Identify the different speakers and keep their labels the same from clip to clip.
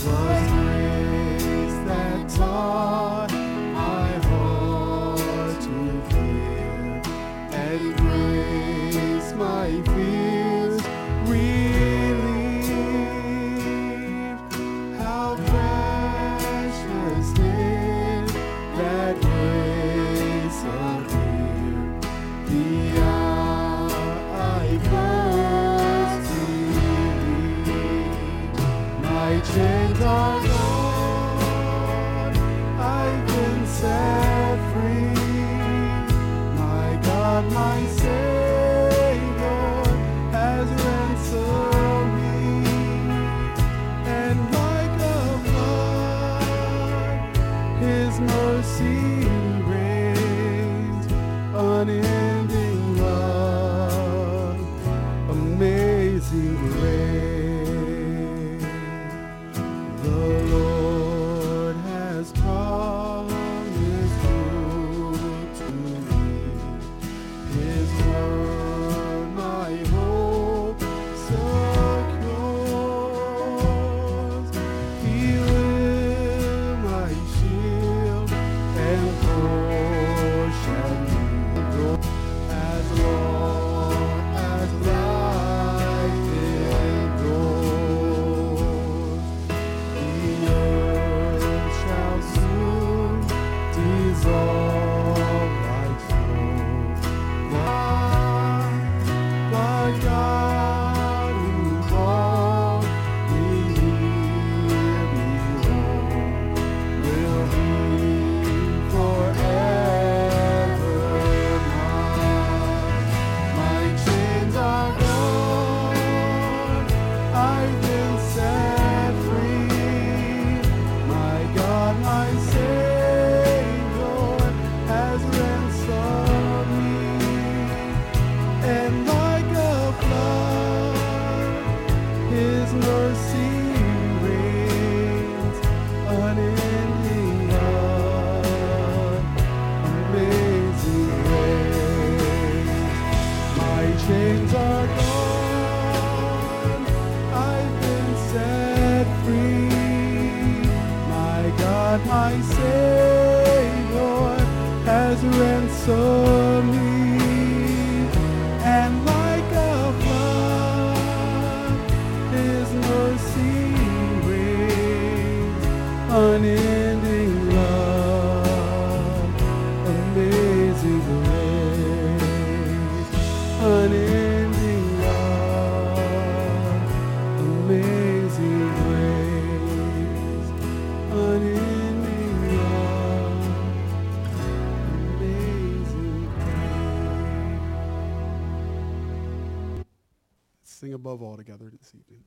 Speaker 1: 'twas grace that taught my heart to fear, and grace my fears relieved. How precious did that grace appear the hour I first believed. My chains are gone, I've been set free. My God, my Savior has ransomed me, and like a flood, His mercy reigns, unending love, amazing grace. The Lord has promised good to me. His word my hope secures. He will my shield and portion as long as life endures. The earth shall soon dissolve like snow, but God who called me near below will be forever mine. My chains are gone, I've been set free. My God, my Savior has ransomed me, and like a flood, His mercy reigns, unending love, amazing grace. My chains are gone, I've been set free. My God, my Savior has ransomed me, and like a flood, His mercy reigns, unending love, amazing grace, unending love, amazing grace, unending love, amazing grace. Sing above all together this evening.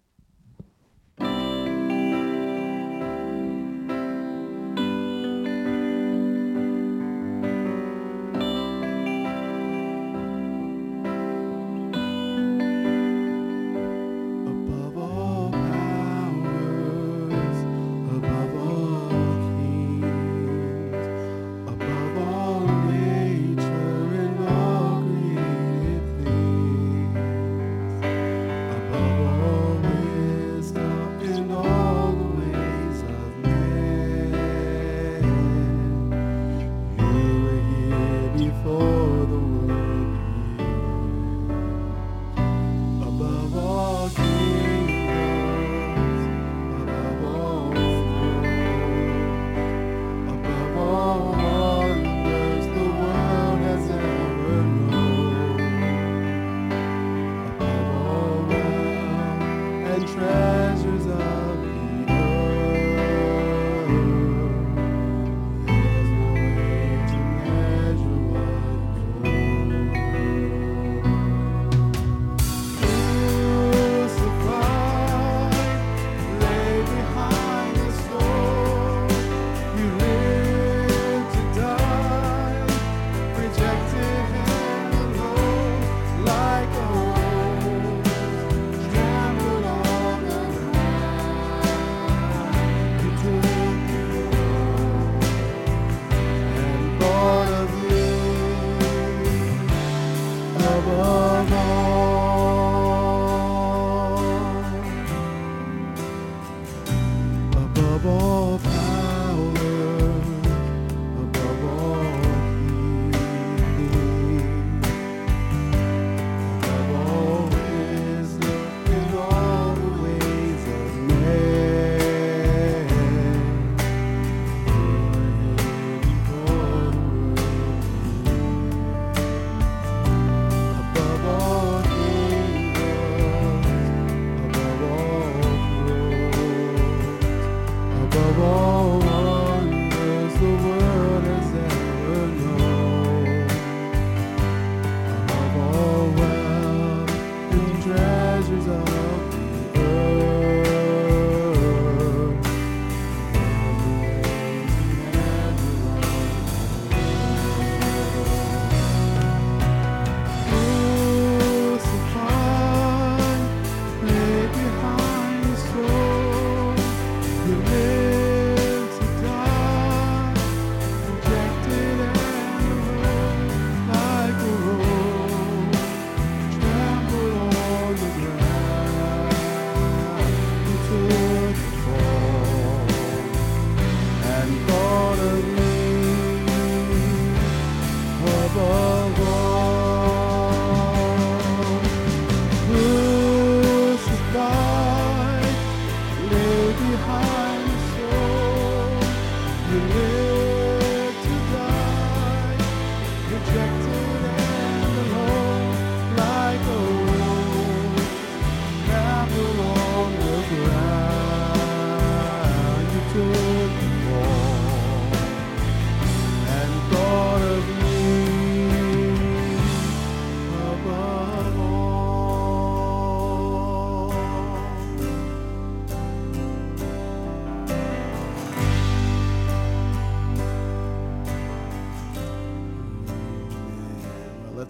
Speaker 1: Above all powers, above all kings, above all nature and all created things, above all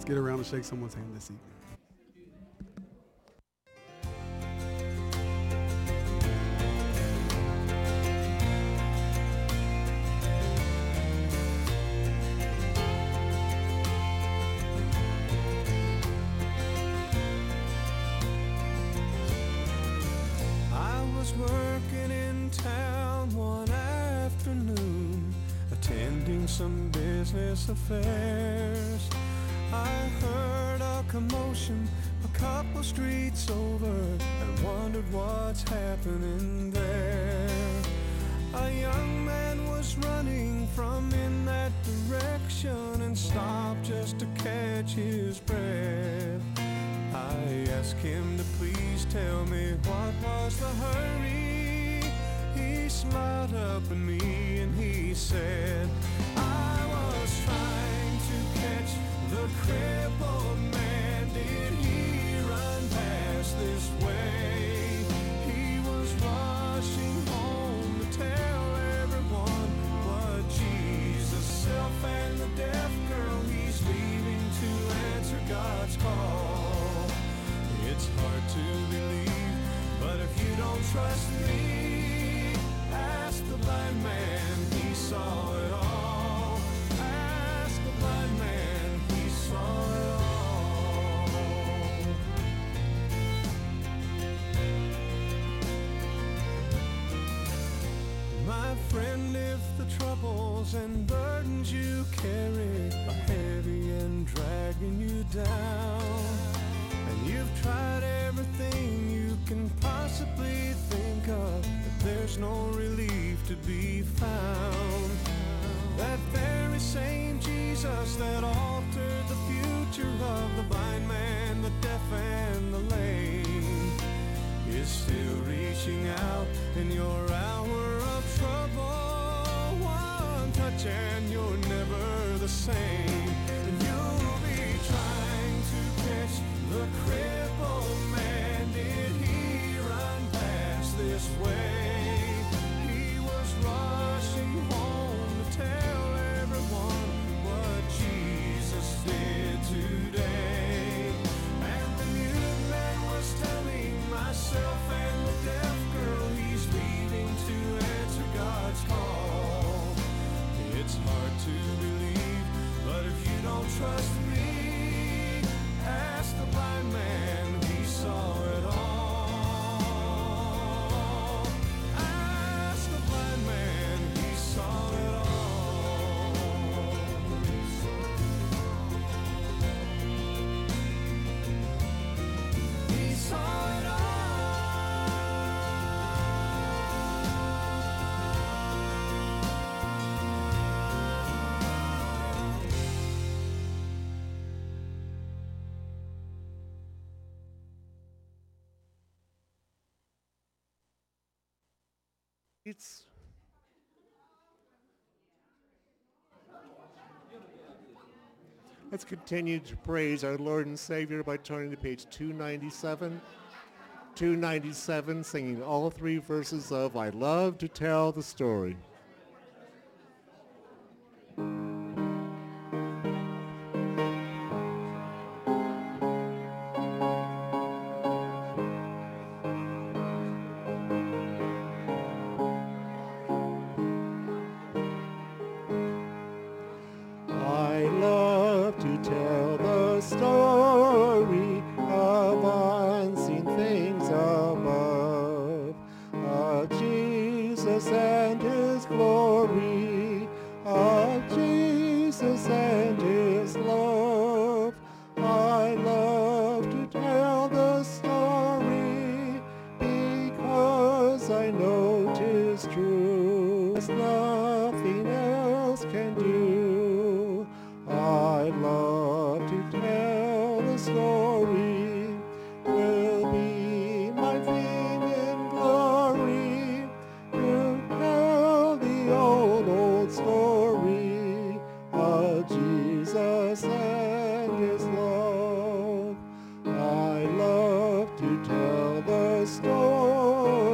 Speaker 1: Let's get around and shake someone's hand this evening.
Speaker 2: Working in town one afternoon, attending some business affairs. I heard a commotion a couple streets over and wondered what's happening there. A young man was running from in that direction and stopped just to catch his breath. I asked him to please tell me what was the hurry. He smiled up at me and he said, I was trying to catch the crippled man. Did he run past this way? He was rushing home to tell everyone what Jesus, self and the deaf girl he's leaving to answer God's call. It's hard to believe, but if you don't trust me, ask the blind man, he saw it all. Ask the blind man, he saw it all. My friend, if the troubles and burdens you carry are heavy and dragging you down, you've tried everything you can possibly think of, but there's no relief to be found. That very same Jesus that altered the future of the blind man, the deaf and the lame, is still reaching out in your hour of trouble. One touch and you're never the same. You'll be trying to catch the crippled man. Did he run past this way? He was rushing home to tell everyone what Jesus did today. And the mute man was telling myself and the deaf girl he's leaving to answer God's call. It's hard to believe, but if you don't trust me, ask the blind man, he saw it all. Ask the blind man, he saw it all. He saw it all.
Speaker 3: Let's continue to praise our Lord and Savior by turning to page 297. 297, singing all three verses of I Love to Tell the Story.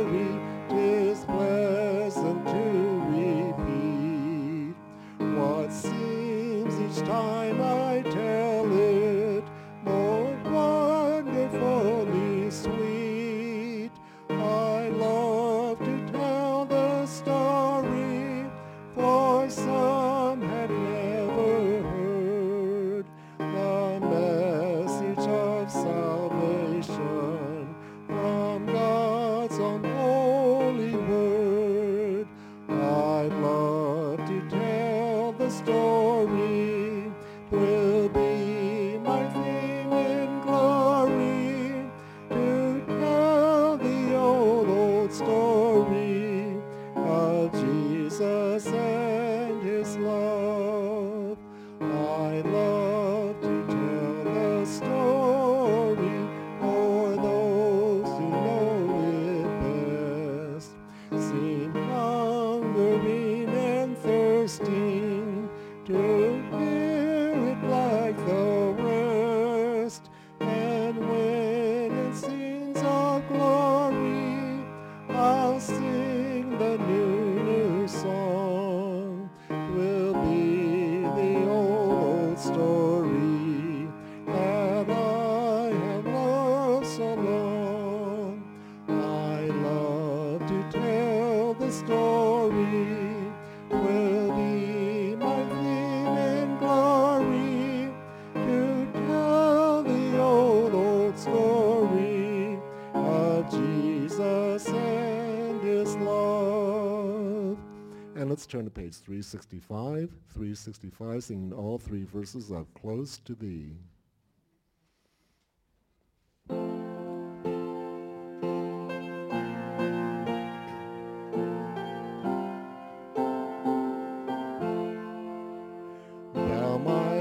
Speaker 3: What Jesus and his love. I love to tell the story for those who know it best. Seem hungering and thirsting to hear it like the rest. And when it sings of glory, I'll sing the new song. Will be the old story that I have loved so long. I love to tell the story. Will be my theme in glory to tell the old story of Jesus and his love. And let's turn to page 365, singing all three verses of Close to Thee. Thou my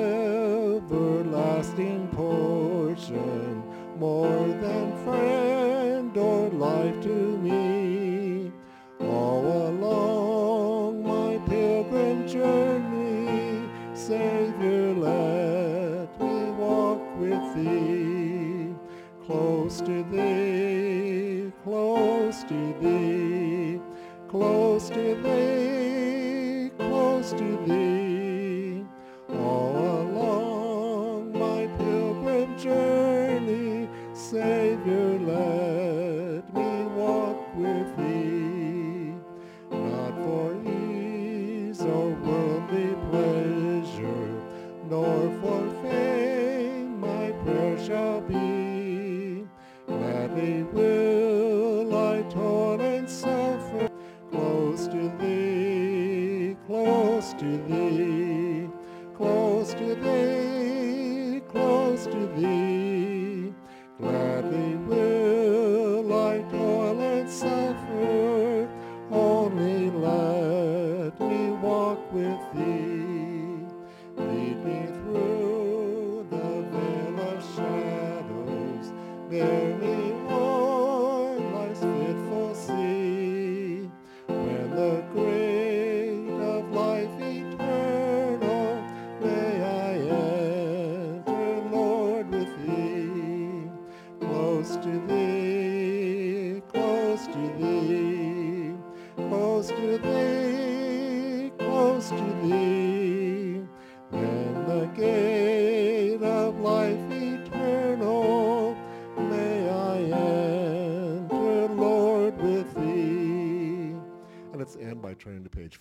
Speaker 3: everlasting portion, more than friend or life to me. All along my pilgrim journey, Savior, let me walk with thee. Close to thee, close to thee, close to thee, close to thee. All along my pilgrim journey, Savior, let me walk with thee. Not for ease or worldly pleasure, nor for fame my prayer shall be. Gladly will I toil and suffer, close to thee, close to thee, close to thee, close to thee. Gladly will I toil and suffer, only let me walk with thee. Lead me through the veil of shadows, bear me o'er life's fitful sea. When the great of life eternal, may I enter, Lord, with thee. Close to thee, close to thee, close to thee, close to thee. Then the gate of life eternal, may I enter, Lord, with thee. And let's end by turning to page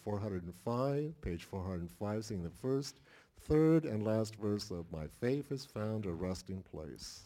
Speaker 3: 405, singing the first, third, and last verse of My Faith Has Found a Resting Place.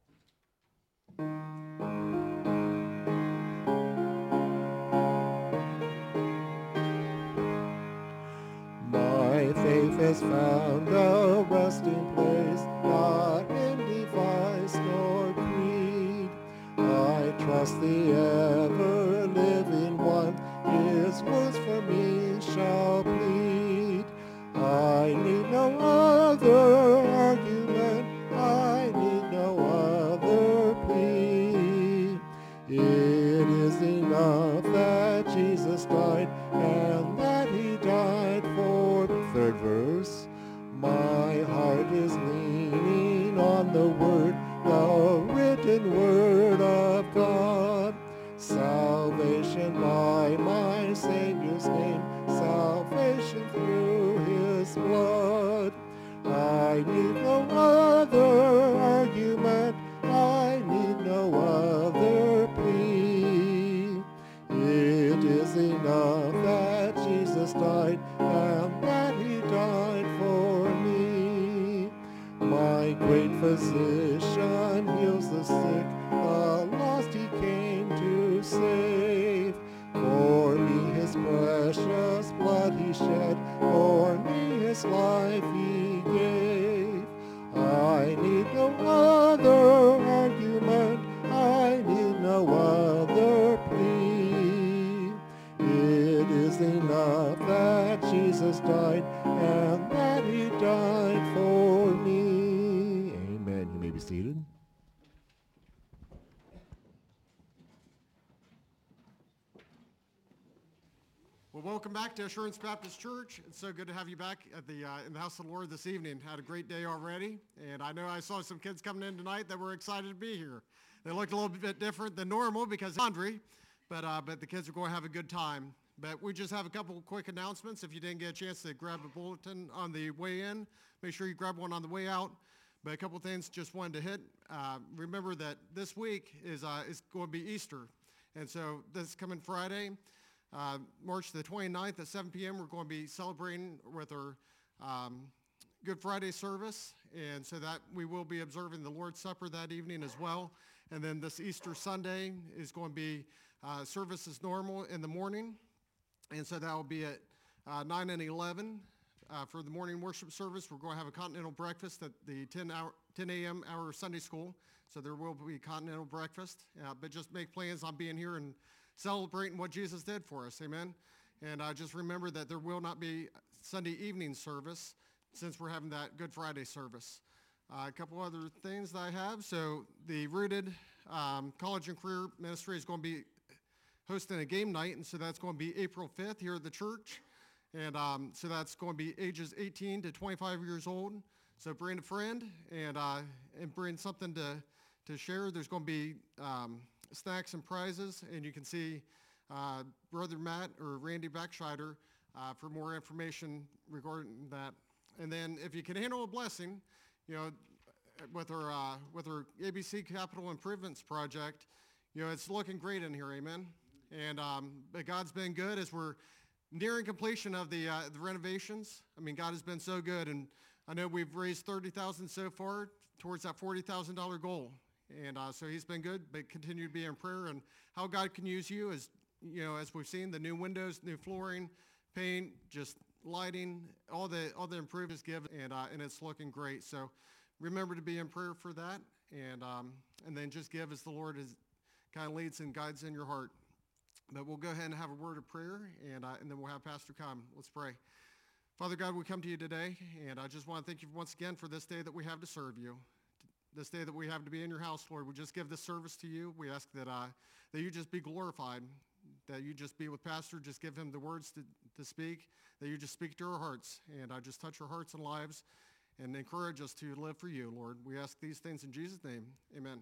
Speaker 3: My faith has found a resting place, not in device nor creed. I trust the ever-living one, his words for me shall plead. I need no other argument, I need no other plea. It is enough that Jesus died, and that he died for. Third verse, my heart is leaning on the word, the written word of God. Salvation by my Savior's name, salvation through his blood. I need no other argument, I need no other plea. It is enough that Jesus died, and that he died for me. My great physician heals the sick, the lost he came to save. For me his precious blood he shed, for me his life he gave. I need no other argument, I need no other plea. It is enough Jesus died and that he died for me. Amen. You may be seated.
Speaker 4: Well, welcome back to Assurance Baptist Church. It's so good to have you back at the in the house of the Lord this evening. Had a great day already, and I know I saw some kids coming in tonight that were excited to be here. They looked a little bit different than normal because of laundry, but the kids are going to have a good time. But we just have a couple of quick announcements. If you didn't get a chance to grab a bulletin on the way in, make sure you grab one on the way out. But a couple of things just wanted to hit. Remember that this week is going to be Easter, and so this coming Friday, March the 29th at 7 p.m., we're going to be celebrating with our Good Friday service, and so that we will be observing the Lord's Supper that evening as well. And then this Easter Sunday is going to be service as normal in the morning, and so that will be at 9 and 11 for the morning worship service. We're going to have a continental breakfast at the 10 a.m. hour of Sunday school, so there will be continental breakfast, but just make plans on being here and celebrating what Jesus did for us, amen? And just remember that there will not be Sunday evening service since we're having that Good Friday service. A couple other things that I have. So the Rooted College and Career Ministry is going to be hosting a game night, and so that's going to be April 5th here at the church. And so that's going to be ages 18 to 25 years old. So bring a friend and bring something to share. There's going to be snacks and prizes, and you can see Brother Matt or Randy Backscheider for more information regarding that. And then if you can handle a blessing, you know, with our ABC Capital Improvements Project, you know, it's looking great in here, amen? And but God's been good as we're nearing completion of the renovations. I mean, God has been so good, and I know we've raised $30,000 so far towards that $40,000 goal. And so he's been good, but continue to be in prayer. And how God can use you is, you know, as we've seen, the new windows, new flooring, paint, just lighting, all the improvements given, and it's looking great. So remember to be in prayer for that, and then just give as the Lord kind of leads and guides in your heart. But we'll go ahead and have a word of prayer, and then we'll have Pastor come. Let's pray. Father God, we come to you today, and I just want to thank you once again for this day that we have to serve you. This day that we have to be in your house, Lord, we just give this service to you. We ask that you just be glorified, that you just be with Pastor, just give him the words to speak, that you just speak to our hearts, and just touch our hearts and lives, and encourage us to live for you, Lord. We ask these things in Jesus' name. Amen.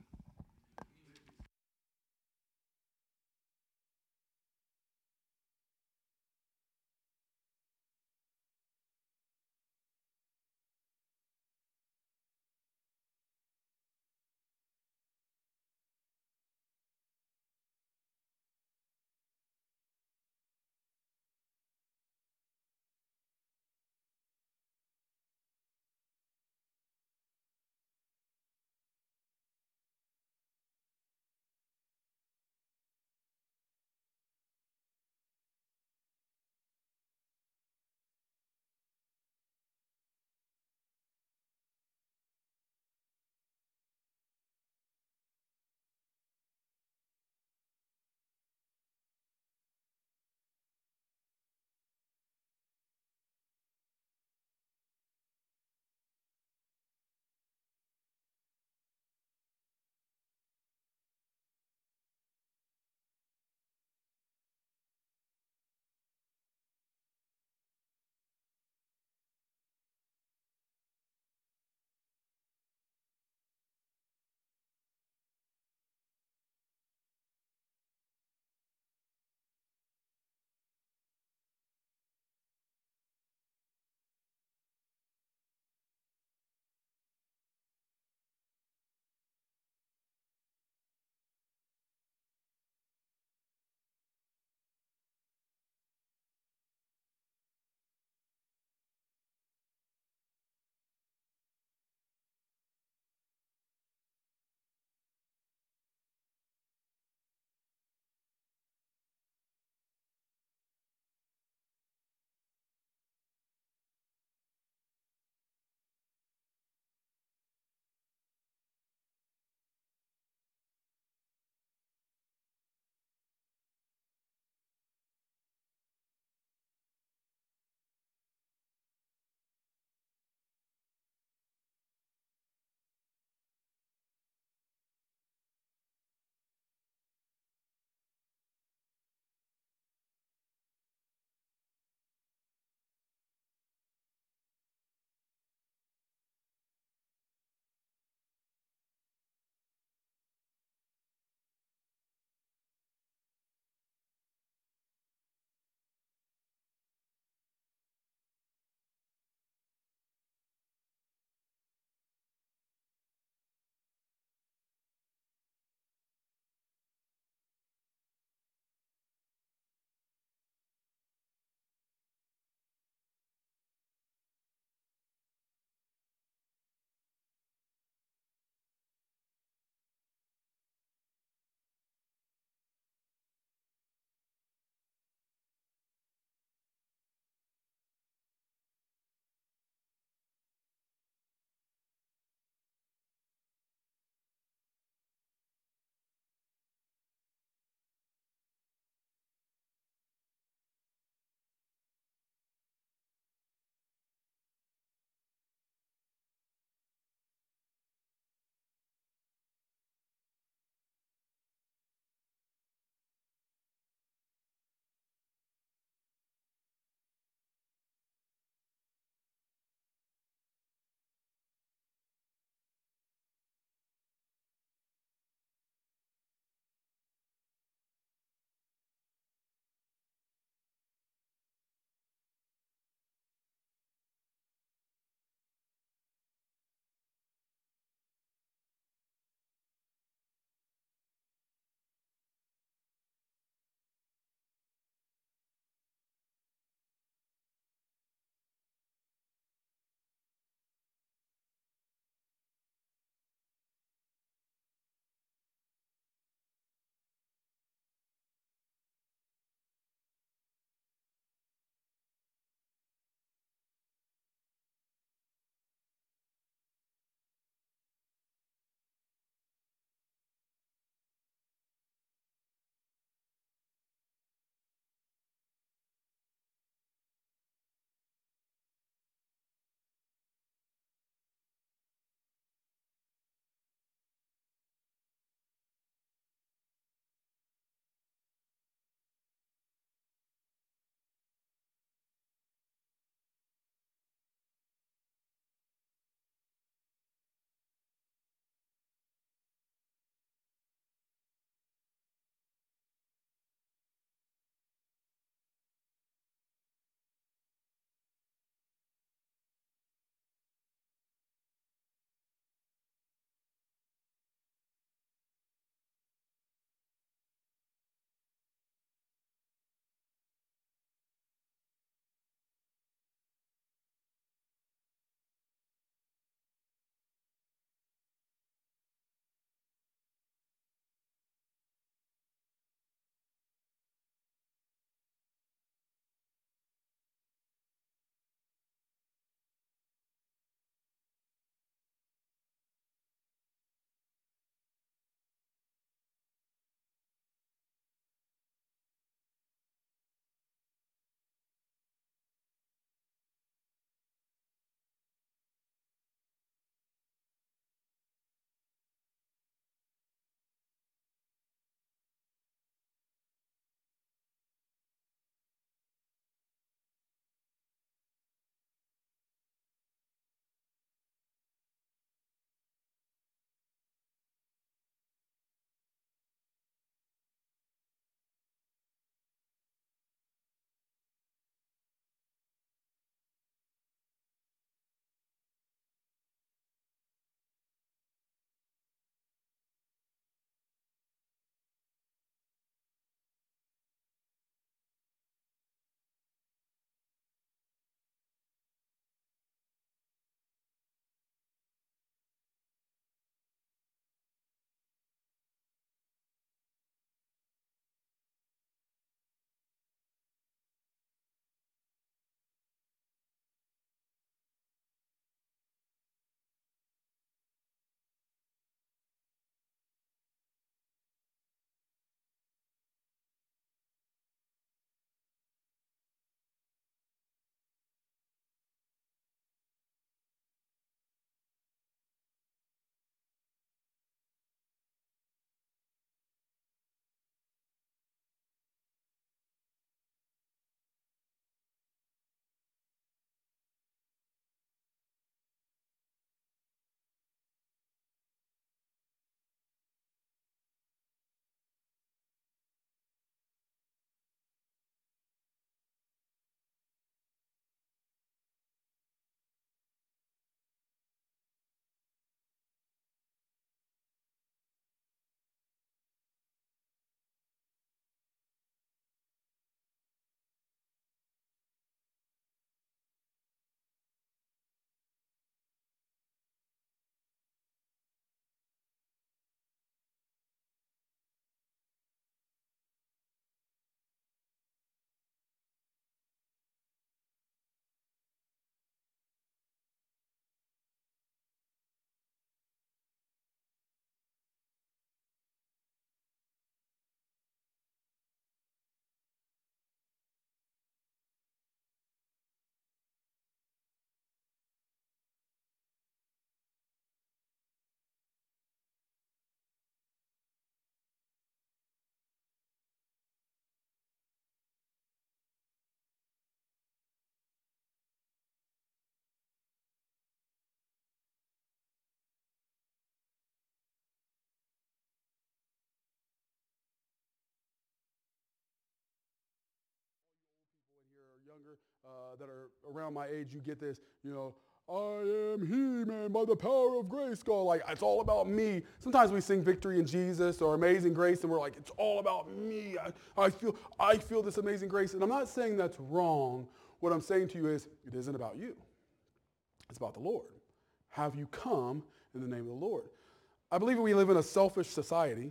Speaker 1: younger that are around my age, you get this, I am He-Man by the power of grace, God. Like, it's all about me. Sometimes we sing Victory in Jesus or Amazing Grace, and we're like, it's all about me. I feel this amazing grace. And I'm not saying that's wrong. What I'm saying to you is, it isn't about you. It's about the Lord. Have you come in the name of the Lord? I believe we live in a selfish society.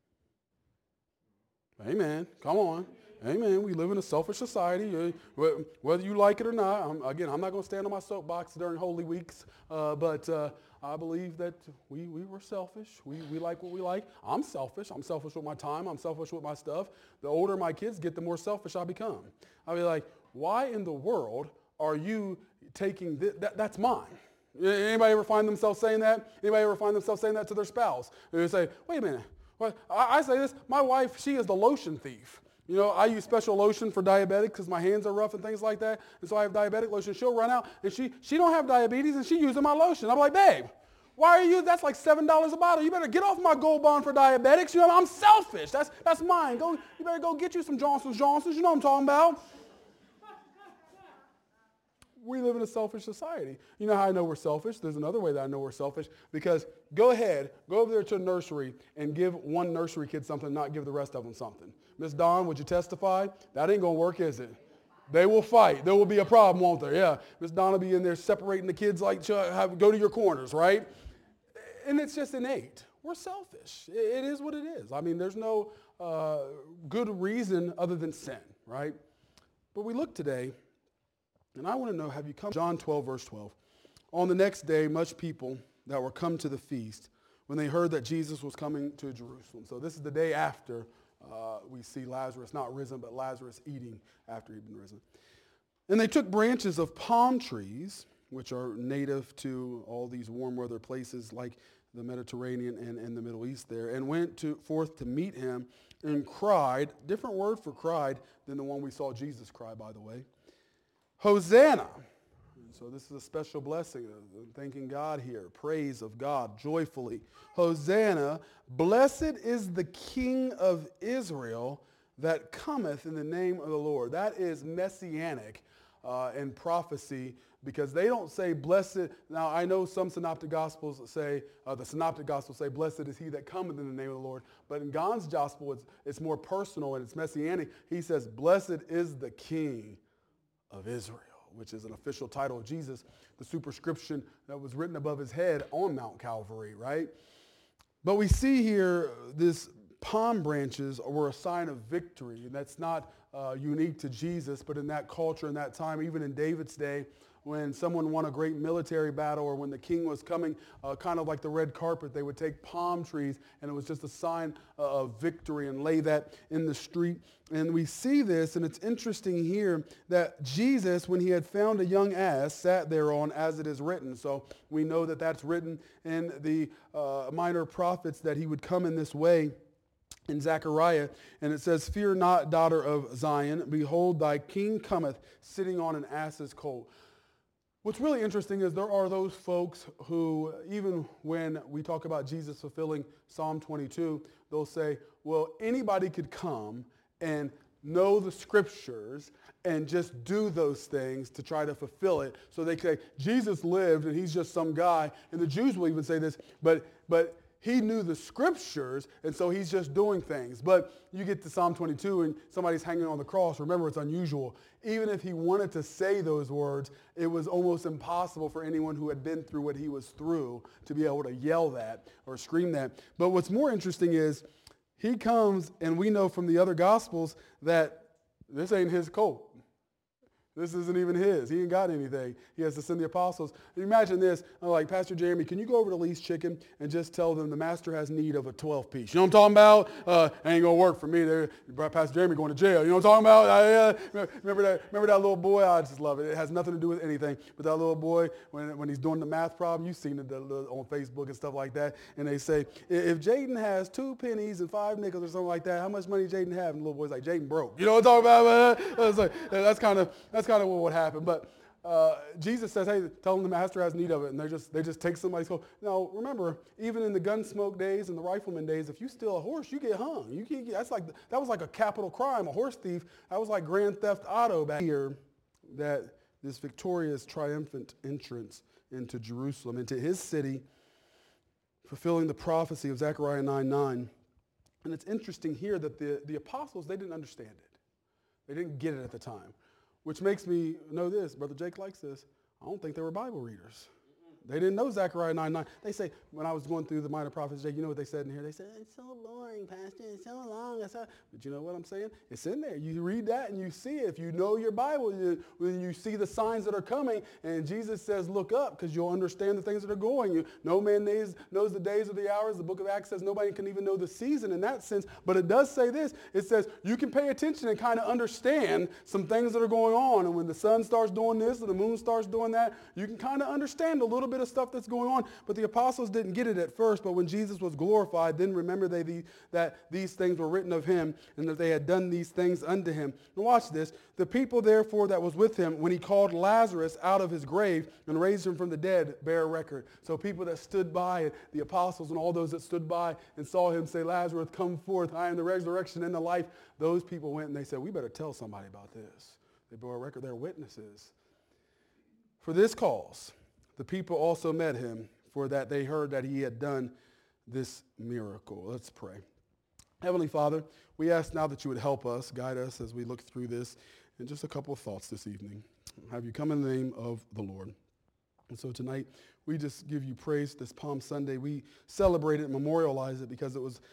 Speaker 1: Amen. Come on. Amen. We live in a selfish society, whether you like it or not. I'm not going to stand on my soapbox during Holy Weeks, but I believe that we were selfish. We like what we like. I'm selfish. I'm selfish with my time. I'm selfish with my stuff. The older my kids get, the more selfish I become. I'll be like, why in the world are you taking this? That's mine. Anybody ever find themselves saying that? Anybody ever find themselves saying that to their spouse? They say, wait a minute. Well, I say this. My wife, she is the lotion thief. I use special lotion for diabetic because my hands are rough and things like that. And so I have diabetic lotion. She'll run out, and she don't have diabetes, and she's using my lotion. I'm like, babe, why are you? That's like $7 a bottle. You better get off my Gold Bond for diabetics. I'm selfish. That's mine. You better go get you some Johnson's. You know what I'm talking about. We live in a selfish society. You know how I know we're selfish? There's another way that I know we're selfish, because go over there to a nursery and give one nursery kid something, not give the rest of them something. Miss Dawn, would you testify? That ain't going to work, is it? They will fight. There will be a problem, won't there? Yeah. Miss Dawn will be in there separating the kids like, go to your corners, right? And it's just innate. We're selfish. It is what it is. I mean, there's no good reason other than sin, right? But we look today, and I want to know, have you come? John 12, verse 12. On the next day, much people that were come to the feast, when they heard that Jesus was coming to Jerusalem. So this is the day after we see Lazarus, not risen, but Lazarus eating after he'd been risen. And they took branches of palm trees, which are native to all these warm weather places like the Mediterranean and the Middle East there, and went forth to meet him and cried, different word for cried than the one we saw Jesus cry, by the way, Hosanna. And so this is a special blessing, thanking God here, praise of God joyfully. Hosanna, blessed is the King of Israel that cometh in the name of the Lord. That is messianic in prophecy, because they don't say blessed. Now I know some synoptic gospels say, blessed is he that cometh in the name of the Lord. But in John's gospel, it's more personal and it's messianic. He says, blessed is the King of Israel, which is an official title of Jesus, the superscription that was written above his head on Mount Calvary, right? But we see here this palm branches were a sign of victory, and that's not unique to Jesus, but in that culture, in that time, even in David's day, when someone won a great military battle or when the king was coming, kind of like the red carpet, they would take palm trees, and it was just a sign of victory, and lay that in the street. And we see this, and it's interesting here that Jesus, when he had found a young ass, sat thereon, as it is written. So we know that that's written in the minor prophets, that he would come in this way in Zechariah. And it says, fear not, daughter of Zion. Behold, thy king cometh, sitting on an ass's colt. What's really interesting is there are those folks who, even when we talk about Jesus fulfilling Psalm 22, they'll say, well, anybody could come and know the scriptures and just do those things to try to fulfill it. So they say, Jesus lived and he's just some guy. And the Jews will even say this, but he knew the scriptures, and so he's just doing things. But you get to Psalm 22 and somebody's hanging on the cross. Remember, it's unusual. Even if he wanted to say those words, it was almost impossible for anyone who had been through what he was through to be able to yell that or scream that. But what's more interesting is he comes, and we know from the other Gospels that this ain't his colt. This isn't even his. He ain't got anything. He has to send the apostles. Imagine this. I'm like, Pastor Jeremy, can you go over to Lee's Chicken and just tell them the master has need of a 12-piece? You know what I'm talking about? Ain't going to work for me. Pastor Jeremy going to jail. You know what I'm talking about? Remember that little boy? I just love it. It has nothing to do with anything. But that little boy, when he's doing the math problem, you've seen it on Facebook and stuff like that. And they say, if Jaden has 2 pennies and 5 nickels or something like that, how much money Jaden have? And the little boy's like, Jaden broke. You know what I'm talking about? It's like, that's kind of what would happen. But Jesus says, hey, tell them the master has need of it. And they just take somebody's coat. Now, remember, even in the Gunsmoke days and the rifleman days, if you steal a horse, you get hung. You can't get, that was like a capital crime, a horse thief. That was like Grand Theft Auto back here. that this victorious, triumphant entrance into Jerusalem, into his city, fulfilling the prophecy of Zechariah 9:9. And it's interesting here that the apostles, they didn't understand it. They didn't get it at the time, which makes me know this. Brother Jake likes this. I don't think they were Bible readers. They didn't know Zechariah 9:9. They say, when I was going through the minor prophets, Jake, you know what they said in here? They said, it's so boring, Pastor. It's so long. But you know what I'm saying? It's in there. You read that and you see it. If you know your Bible, when you see the signs that are coming, and Jesus says, look up, because you'll understand the things that are going. No man knows the days or the hours. The book of Acts says nobody can even know the season in that sense. But it does say this. It says you can pay attention and kind of understand some things that are going on. And when the sun starts doing this and the moon starts doing that, you can kind of understand a little bit of stuff that's going on. But the apostles didn't get it at first. But when Jesus was glorified, then remember that these things were written of him, and that they had done these things unto him. And watch this. The people, therefore, that was with him, when he called Lazarus out of his grave and raised him from the dead, bear record. So people that stood by, and the apostles and all those that stood by and saw him say, Lazarus, come forth. I am the resurrection and the life. Those people went and they said, we better tell somebody about this. They bore a record. They're witnesses. For this cause, the people also met him, for that they heard that he had done this miracle. Let's pray. Heavenly Father, we ask now that you would help us, guide us as we look through this. And just a couple of thoughts this evening. Have you come in the name of the Lord? And so tonight, we just give you praise this Palm Sunday. We celebrate it, memorialize it, because it was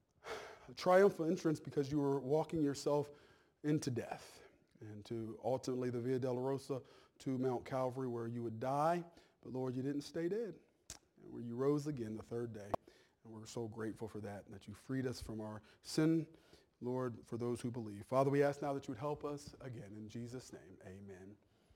Speaker 1: a triumphal entrance, because you were walking yourself into death and to ultimately the Via Dolorosa to Mount Calvary, where you would die. But Lord, you didn't stay dead, and where you rose again the third day. And we're so grateful for that, and that you freed us from our sin, Lord, for those who believe. Father, we ask now that you would help us again. In Jesus' name, amen.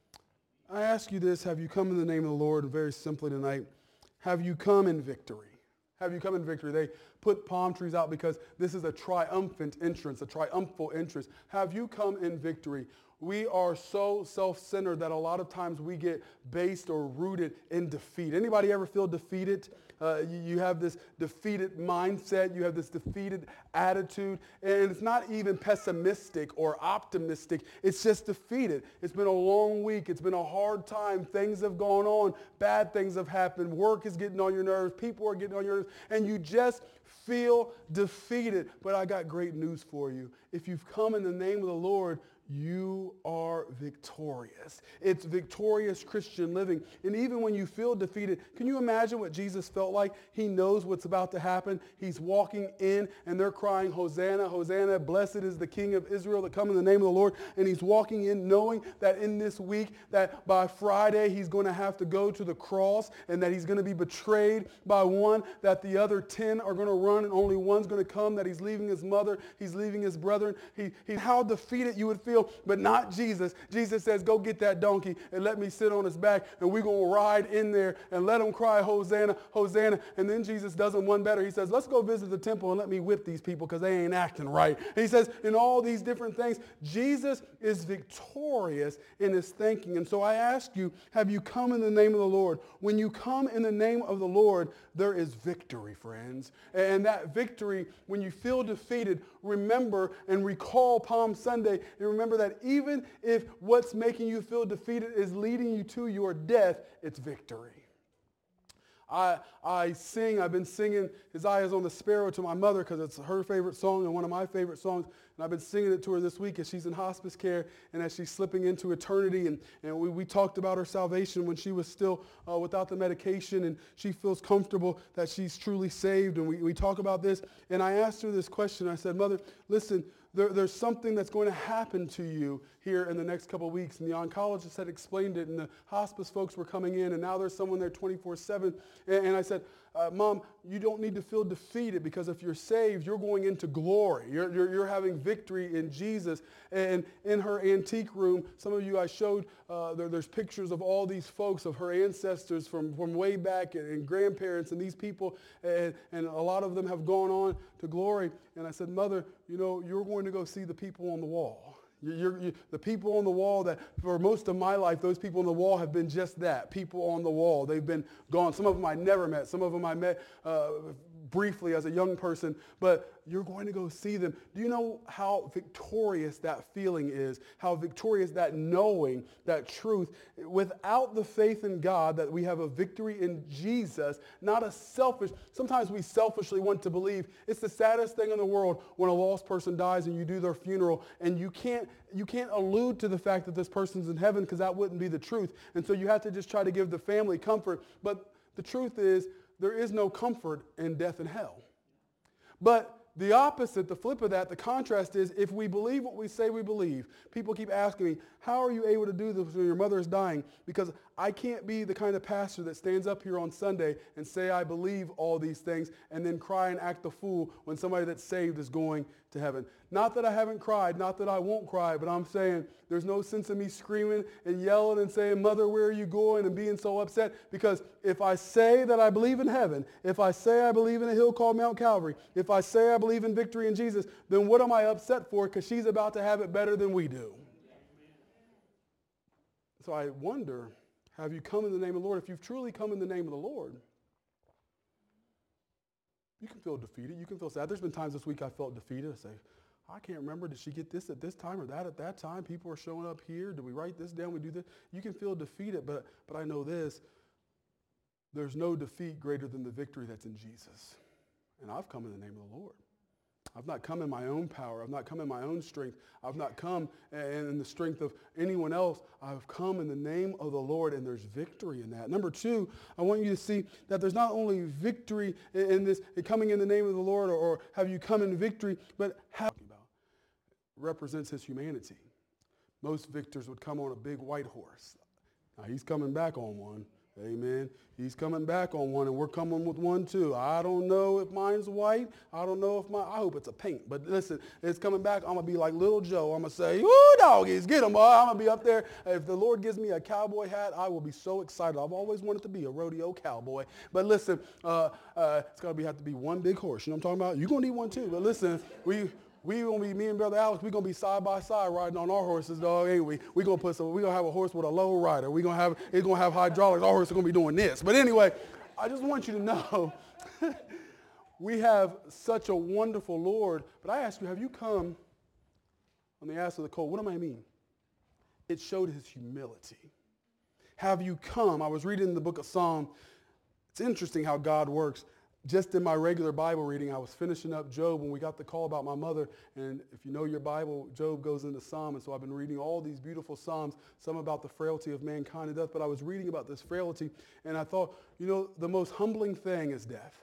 Speaker 1: I ask you this, have you come in the name of the Lord? And very simply tonight, have you come in victory? Have you come in victory? They put palm trees out because this is a triumphant entrance, a triumphal entrance. Have you come in victory? We are so self-centered that a lot of times we get based or rooted in defeat. Anybody ever feel defeated? You have this defeated mindset. You have this defeated attitude. And it's not even pessimistic or optimistic. It's just defeated. It's been a long week. It's been a hard time. Things have gone on. Bad things have happened. Work is getting on your nerves. People are getting on your nerves. And you just feel defeated. But I got great news for you. If you've come in the name of the Lord, you are victorious. It's victorious Christian living. And even when you feel defeated, can you imagine what Jesus felt like? He knows what's about to happen. He's walking in and they're crying, Hosanna, Hosanna, blessed is the King of Israel that come in the name of the Lord. And he's walking in knowing that in this week, that by Friday, he's going to have to go to the cross, and that he's going to be betrayed by one, that the other 10 are going to run and only one's going to come, that he's leaving his mother, he's leaving his brethren. How defeated you would feel. But not Jesus. Jesus says, go get that donkey and let me sit on his back, and we're going to ride in there and let him cry, Hosanna, Hosanna. And then Jesus does him one better. He says, let's go visit the temple and let me whip these people because they ain't acting right. And he says, in all these different things, Jesus is victorious in his thinking. And so I ask you, have you come in the name of the Lord? When you come in the name of the Lord, there is victory, friends. And that victory, when you feel defeated, remember and recall Palm Sunday, and remember that even if what's making you feel defeated is leading you to your death, it's victory. I've been singing His Eye is on the Sparrow to my mother because it's her favorite song and one of my favorite songs. And I've been singing it to her this week as she's in hospice care and as she's slipping into eternity. And we talked about her salvation when she was still without the medication, and she feels comfortable that she's truly saved. And we talk about this. And I asked her this question. I said, Mother, listen, there's something that's going to happen to you here in the next couple of weeks. And the oncologist had explained it, and the hospice folks were coming in, and now there's someone there 24/7. And I said, Mom, you don't need to feel defeated, because if you're saved, you're going into glory. You're having victory in Jesus. And in her antique room, some of you I showed, there's pictures of all these folks, of her ancestors from way back, and grandparents, and these people, and a lot of them have gone on to glory. And I said, Mother, you're going to go see the people on the wall. The people on the wall that for most of my life, those people on the wall have been just that, people on the wall. They've been gone. Some of them I never met. Some of them I met briefly as a young person, but you're going to go see them. Do you know how victorious that feeling is? How victorious that knowing, that truth, without the faith in God that we have a victory in Jesus, not a selfish, sometimes we selfishly want to believe. It's the saddest thing in the world when a lost person dies and you do their funeral and you can't allude to the fact that this person's in heaven because that wouldn't be the truth. And so you have to just try to give the family comfort. But the truth is, there is no comfort in death and hell. But the opposite, the flip of that, the contrast is if we believe what we say we believe. People keep asking me, how are you able to do this when your mother is dying? Because I can't be the kind of pastor that stands up here on Sunday and say I believe all these things and then cry and act the fool when somebody that's saved is going to heaven. Not that I haven't cried, not that I won't cry, but I'm saying there's no sense in me screaming and yelling and saying, Mother, where are you going? And being so upset. Because if I say that I believe in heaven, if I say I believe in a hill called Mount Calvary, if I say I believe in victory in Jesus, then what am I upset for? Because she's about to have it better than we do. So I wonder, have you come in the name of the Lord? If you've truly come in the name of the Lord, you can feel defeated. You can feel sad. There's been times this week I felt defeated. I say, I can't remember. Did she get this at this time or that at that time? People are showing up here. Did we write this down? We do this. You can feel defeated, but I know this. There's no defeat greater than the victory that's in Jesus. And I've come in the name of the Lord. I've not come in my own power. I've not come in my own strength. I've not come in the strength of anyone else. I've come in the name of the Lord, and there's victory in that. Number two, I want you to see that there's not only victory in this, coming in the name of the Lord, or have you come in victory, but how represents his humanity. Most victors would come on a big white horse. Now, he's coming back on one. Amen. He's coming back on one, and we're coming with one too. I don't know if mine's white. I don't know if I hope it's a pink. But listen, it's coming back. I'm going to be like little Joe. I'm going to say, woo, doggies, get them, boy. I'm going to be up there. If the Lord gives me a cowboy hat, I will be so excited. I've always wanted to be a rodeo cowboy. But listen, it's going to have to be one big horse. You know what I'm talking about? You're going to need one too. But listen, we gonna be, me and Brother Alex, we're gonna be side by side riding on our horses, dog, ain't we? We're gonna have a horse with a low rider. It's gonna have hydraulics. Our horse is gonna be doing this. But anyway, I just want you to know we have such a wonderful Lord. But I ask you, have you come on the ass of the colt? What do I mean? It showed his humility. Have you come? I was reading the book of Psalm. It's interesting how God works. Just in my regular Bible reading, I was finishing up Job when we got the call about my mother. And if you know your Bible, Job goes into Psalm. And so I've been reading all these beautiful Psalms, some about the frailty of mankind and death. But I was reading about this frailty, and I thought, the most humbling thing is death.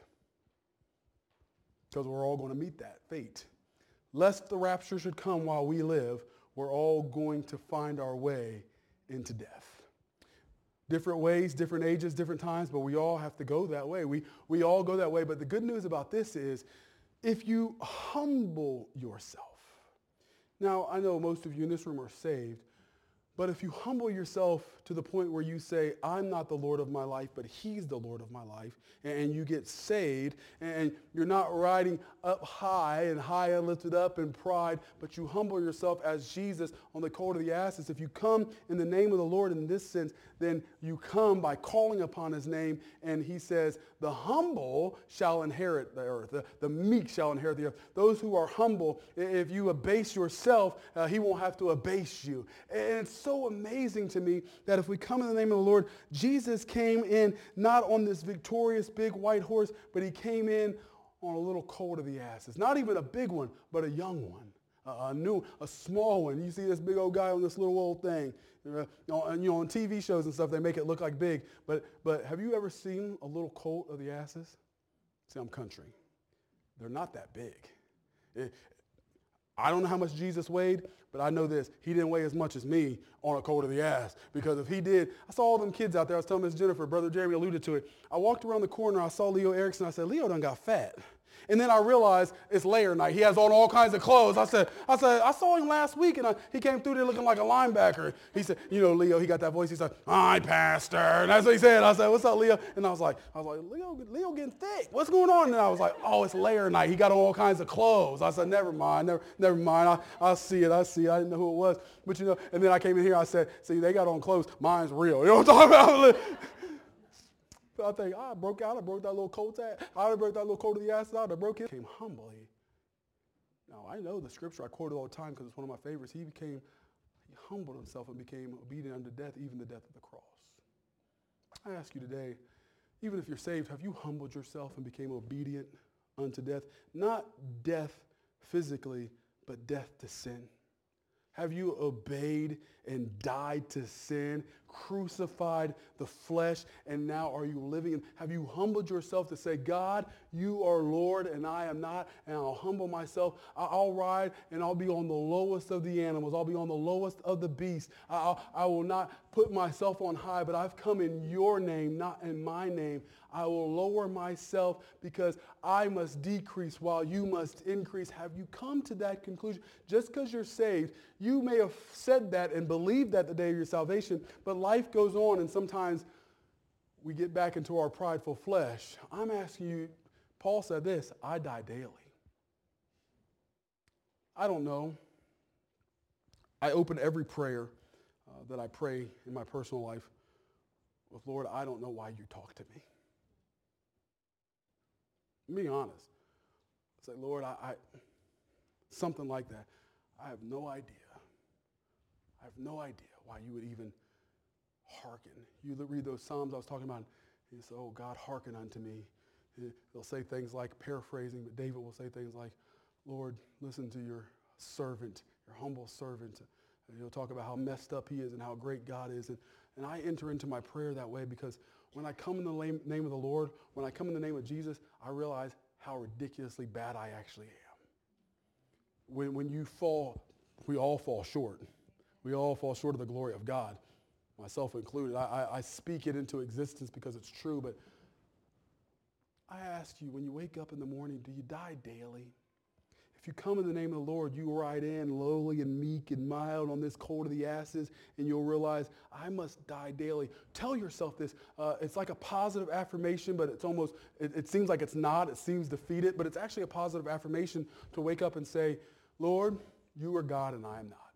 Speaker 1: Because we're all going to meet that fate. Lest the rapture should come while we live, we're all going to find our way into death. Different ways, different ages, different times, but we all have to go that way. We all go that way. But the good news about this is if you humble yourself. Now, I know most of you in this room are saved, but if you humble yourself to the point where you say, I'm not the Lord of my life, but he's the Lord of my life, and you get saved, and you're not riding up high and lifted up in pride, but you humble yourself as Jesus on the colt of the asses. If you come in the name of the Lord in this sense, then you come by calling upon his name, and he says, the humble shall inherit the earth. The meek shall inherit the earth. Those who are humble, if you abase yourself, he won't have to abase you. And it's so amazing to me that if we come in the name of the Lord, Jesus came in not on this victorious big white horse, but he came in on a little colt of the asses. Not even a big one, but a young one, a small one. You see this big old guy on this little old thing. On TV shows and stuff, they make it look like big. But have you ever seen a little colt of the asses? See, I'm country. They're not that big. I don't know how much Jesus weighed, but I know this. He didn't weigh as much as me on a colt of the ass. Because if he did, I saw all them kids out there. I was telling Miss Jennifer, Brother Jeremy alluded to it. I walked around the corner. I saw Leo Erickson. I said, Leo done got fat. And then I realized it's layer night. He has on all kinds of clothes. I said, I saw him last week, and he came through there looking like a linebacker. He said, Leo, he got that voice. He said, hi, Pastor. And that's what he said. I said, what's up, Leo? And I was like, Leo getting thick. What's going on? And I was like, oh, it's layer night. He got on all kinds of clothes. I said, never mind. I'll see it. I didn't know who it was. But, and then I came in here. I said, see, they got on clothes. Mine's real. You know what I'm talking about? I think, I broke out, I broke that little coat tag, I broke that little coat of the ass out, I broke it. He came humbly. Now, I know the scripture, I quote it all the time because it's one of my favorites. He humbled himself and became obedient unto death, even the death of the cross. I ask you today, even if you're saved, have you humbled yourself and became obedient unto death? Not death physically, but death to sin. Have you obeyed and died to sin, crucified the flesh, and now are you living? Have you humbled yourself to say, God, you are Lord and I am not, and I'll humble myself. I'll ride and I'll be on the lowest of the animals. I'll be on the lowest of the beasts. I will not put myself on high, but I've come in your name, not in my name. I will lower myself because I must decrease while you must increase. Have you come to that conclusion? Just because you're saved, you may have said that and believed that the day of your salvation, but life goes on and sometimes we get back into our prideful flesh. I'm asking you, Paul said this, I die daily. I don't know. I open every prayer that I pray in my personal life with, Lord, I don't know why you talk to me. I'm being honest. It's like, Lord, something like that. I have no idea. I have no idea why you would even hearken. You read those Psalms I was talking about, and you say, oh, God, hearken unto me. They'll say things like, paraphrasing, but David will say things like, Lord, listen to your servant, your humble servant. And he'll talk about how messed up he is and how great God is. And I enter into my prayer that way because when I come in the name of the Lord, when I come in the name of Jesus, I realize how ridiculously bad I actually am. When you fall, we all fall short. We all fall short of the glory of God, myself included. I speak it into existence because it's true, but I ask you, when you wake up in the morning, do you die daily? If you come in the name of the Lord, you ride in lowly and meek and mild on this colt of the asses, and you'll realize, I must die daily. Tell yourself this. It's like a positive affirmation, but it's almost, it seems like it's not. It seems defeated, but it's actually a positive affirmation to wake up and say, Lord, you are God and I am not.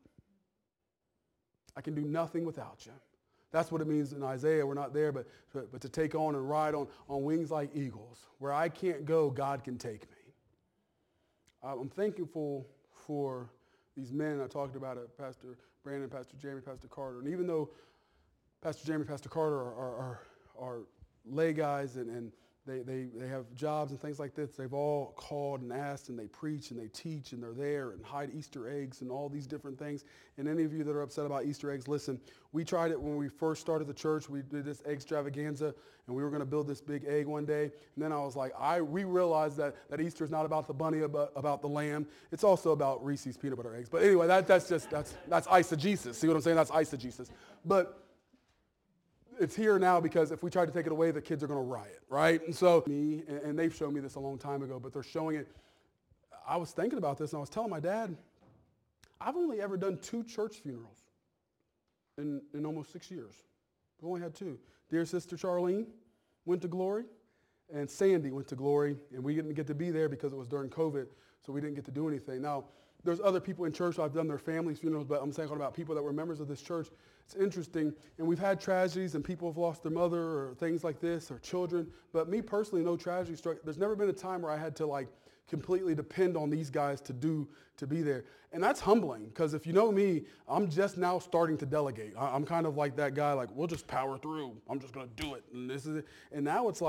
Speaker 1: I can do nothing without you. That's what it means in Isaiah. We're not there, but to take on and ride on wings like eagles. Where I can't go, God can take me. I'm thankful for these men I talked about, Pastor Brandon, Pastor Jeremy, Pastor Carter. And even though Pastor Jeremy, Pastor Carter are lay guys and they have jobs and things like this, they've all called and asked and they preach and they teach and they're there and hide Easter eggs and all these different things. And any of you that are upset about Easter eggs, listen, we tried it when we first started the church. We did this egg extravaganza and we were going to build this big egg one day. And then I was like, we realized that Easter is not about the bunny, about the lamb. It's also about Reese's peanut butter eggs. But anyway, that's eisegesis. See what I'm saying? That's eisegesis. But it's here now because if we try to take it away, the kids are going to riot, right? And so and they've shown me this a long time ago, but they're showing it. I was thinking about this, and I was telling my dad, I've only ever done 2 church funerals in almost 6 years. I've only had 2. Dear Sister Charlene went to glory, and Sandy went to glory, and we didn't get to be there because it was during COVID, so we didn't get to do anything. Now, there's other people in church, I've done their families' funerals, but I'm saying about people that were members of this church. It's interesting, and we've had tragedies, and people have lost their mother or things like this, or children, but me personally, no tragedy struck. There's never been a time where I had to completely depend on these guys to be there. And that's humbling, because if you know me, I'm just now starting to delegate. I'm kind of like that guy, we'll just power through. I'm just going to do it, and this is it. And now it's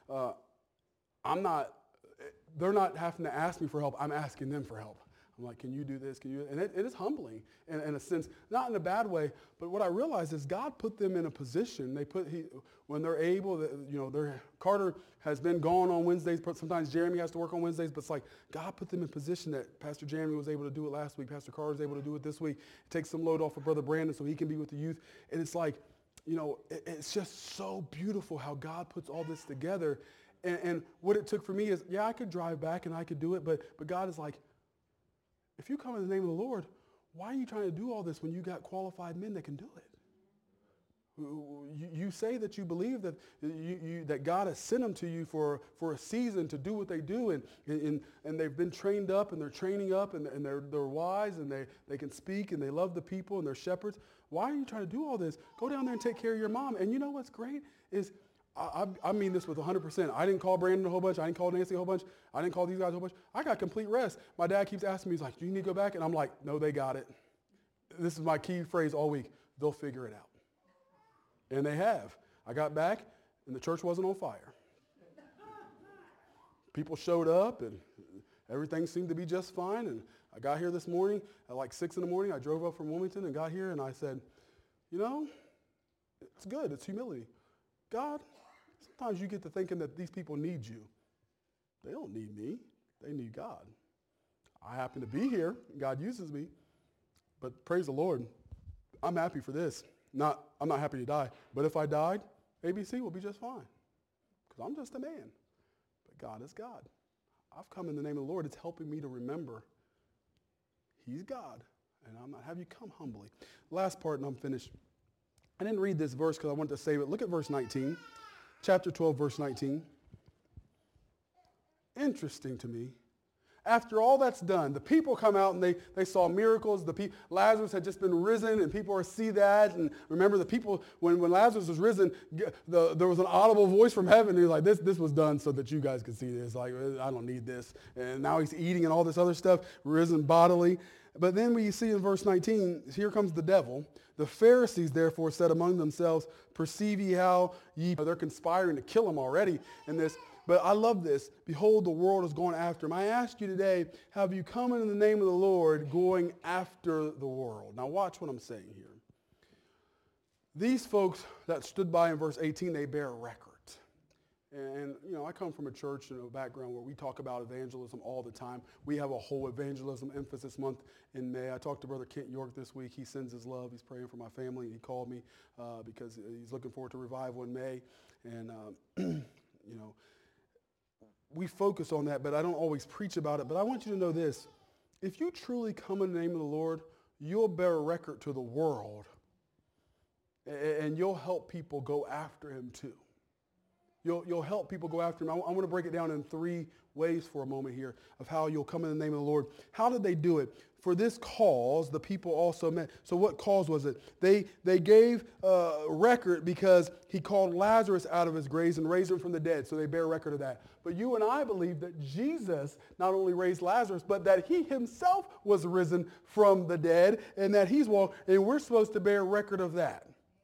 Speaker 1: they're not having to ask me for help. I'm asking them for help. I'm like, can you do this? Can you? And it is humbling in a sense, not in a bad way, but what I realize is God put them in a position. When they're able, Carter has been gone on Wednesdays, but sometimes Jeremy has to work on Wednesdays, but it's like God put them in position that Pastor Jeremy was able to do it last week. Pastor Carter was able to do it this week. Take some load off of Brother Brandon so he can be with the youth. And it's like, it's just so beautiful how God puts all this together. And what it took for me is, I could drive back and I could do it, but God is like, if you come in the name of the Lord, why are you trying to do all this when you got qualified men that can do it? You say that you believe that that God has sent them to you for a season to do what they do, and they've been trained up, and they're training up, and they're wise, and they can speak, and they love the people, and they're shepherds. Why are you trying to do all this? Go down there and take care of your mom. And you know what's great is I mean this with 100%. I didn't call Brandon a whole bunch. I didn't call Nancy a whole bunch. I didn't call these guys a whole bunch. I got complete rest. My dad keeps asking me, he's like, do you need to go back? And I'm like, no, they got it. This is my key phrase all week. They'll figure it out. And they have. I got back, and the church wasn't on fire. People showed up, and everything seemed to be just fine. And I got here this morning at like 6 in the morning. I drove up from Wilmington and got here, and I said, you know, it's good. It's humility. God, sometimes you get to thinking that these people need you. They don't need me. They need God. I happen to be here. God uses me. But praise the Lord, I'm happy for this. I'm not happy to die. But if I died, ABC will be just fine. Because I'm just a man. But God is God. I've come in the name of the Lord. It's helping me to remember He's God. And I'm not have you come humbly. Last part, and I'm finished. I didn't read this verse because I wanted to save it. Look at verse 19. Chapter 12, verse 19. Interesting to me. After all that's done, the people come out and they saw miracles. Lazarus had just been risen, and people see that. And remember, the people, when Lazarus was risen, there was an audible voice from heaven. And he was like, this was done so that you guys could see this. Like, I don't need this. And now he's eating and all this other stuff, risen bodily. But then we see in verse 19, here comes the devil. The Pharisees therefore said among themselves, perceive ye how ye... They're conspiring to kill him already in this. But I love this. Behold, the world is going after him. I ask you today, have you come in the name of the Lord going after the world? Now watch what I'm saying here. These folks that stood by in verse 18, they bear a record. And, you know, I come from a church and a background where we talk about evangelism all the time. We have a whole evangelism emphasis month in May. I talked to Brother Kent York this week. He sends his love. He's praying for my family. He called me because he's looking forward to revival in May. And, you know, we focus on that, but I don't always preach about it. But I want you to know this. If you truly come in the name of the Lord, you'll bear a record to the world, and you'll help people go after him too. You'll help people go after him. I want to break it down in 3 ways for a moment here of how you'll come in the name of the Lord. How did they do it? For this cause, the people also met. So what cause was it? They gave a record because he called Lazarus out of his grave and raised him from the dead. So they bear record of that. But you and I believe that Jesus not only raised Lazarus, but that he himself was risen from the dead and that he's walked, and we're supposed to bear record of that.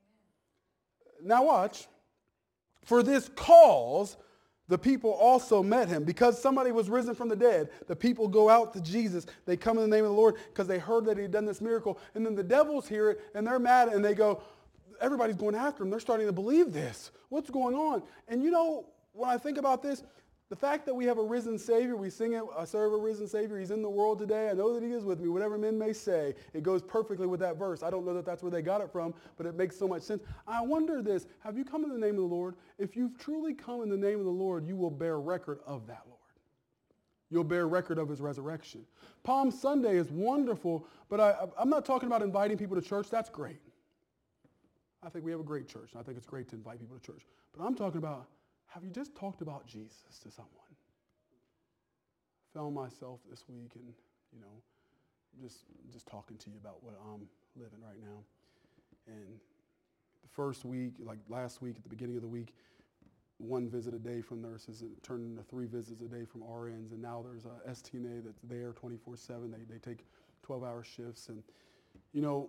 Speaker 1: Now watch. For this cause, the people also met him. Because somebody was risen from the dead, the people go out to Jesus. They come in the name of the Lord because they heard that he had done this miracle. And then the devils hear it, and they're mad, and they go, everybody's going after him. They're starting to believe this. What's going on? And you know, when I think about this, the fact that we have a risen Savior, we sing it, I serve a risen Savior, he's in the world today, I know that he is with me, whatever men may say, it goes perfectly with that verse. I don't know that that's where they got it from, but it makes so much sense. I wonder this, have you come in the name of the Lord? If you've truly come in the name of the Lord, you will bear record of that Lord. You'll bear record of his resurrection. Palm Sunday is wonderful, but I'm not talking about inviting people to church. That's great. I think we have a great church, and I think it's great to invite people to church. But I'm talking about, have you just talked about Jesus to someone? I found myself this week and, you know, just talking to you about what I'm living right now. And the first week, like last week, at the beginning of the week, 1 visit a day from nurses. It turned into 3 visits a day from RNs. And now there's a STNA that's there 24/7. They take 12-hour shifts. And, you know,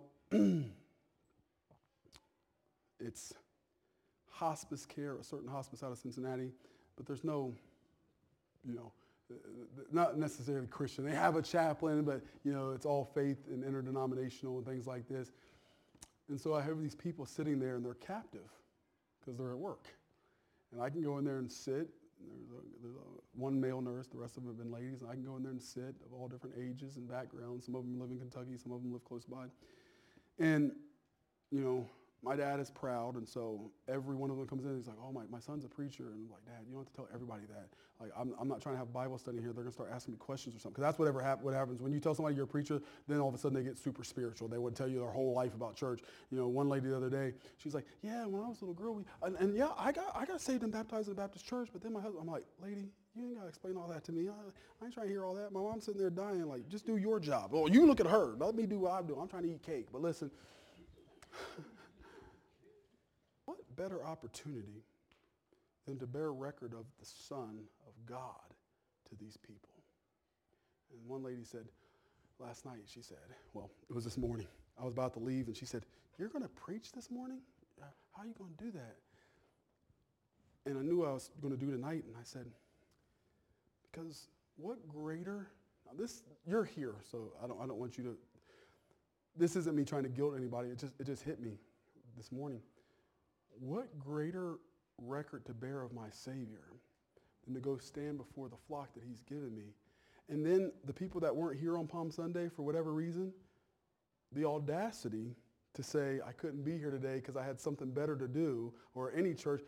Speaker 1: it's hospice care, a certain hospice out of Cincinnati, but there's no, you know, not necessarily Christian. They have a chaplain, but, you know, it's all faith and interdenominational and things like this. And so I have these people sitting there, and they're captive because they're at work. And I can go in there and sit. There's one male nurse. The rest of them have been ladies. And I can go in there and sit of all different ages and backgrounds. Some of them live in Kentucky. Some of them live close by. And, you know, my dad is proud, and so every one of them comes in and he's like, oh, my son's a preacher. And I'm like, Dad, you don't have to tell everybody that. Like, I'm not trying to have Bible study here. They're going to start asking me questions or something. Because that's what happens. When you tell somebody you're a preacher, then all of a sudden they get super spiritual. They would tell you their whole life about church. You know, one lady the other day, she's like, yeah, when I was a little girl, I got saved and baptized in a Baptist church, but then my husband, I'm like, lady, you ain't got to explain all that to me. I ain't trying to hear all that. My mom's sitting there dying, like, just do your job. Well, you look at her. Let me do what I'm doing. I'm trying to eat cake. But listen, what better opportunity than to bear record of the Son of God to these people. And one lady said last night, she said, well, it was this morning. I was about to leave, and she said, "You're going to preach this morning? How are you going to do that?" And I knew I was going to do it tonight, and I said, because what greater, now this, you're here, so I don't want you to, this isn't me trying to guilt anybody, it just hit me this morning. What greater record to bear of my Savior than to go stand before the flock that he's given me. And then the people that weren't here on Palm Sunday for whatever reason, the audacity to say I couldn't be here today because I had something better to do, or any church.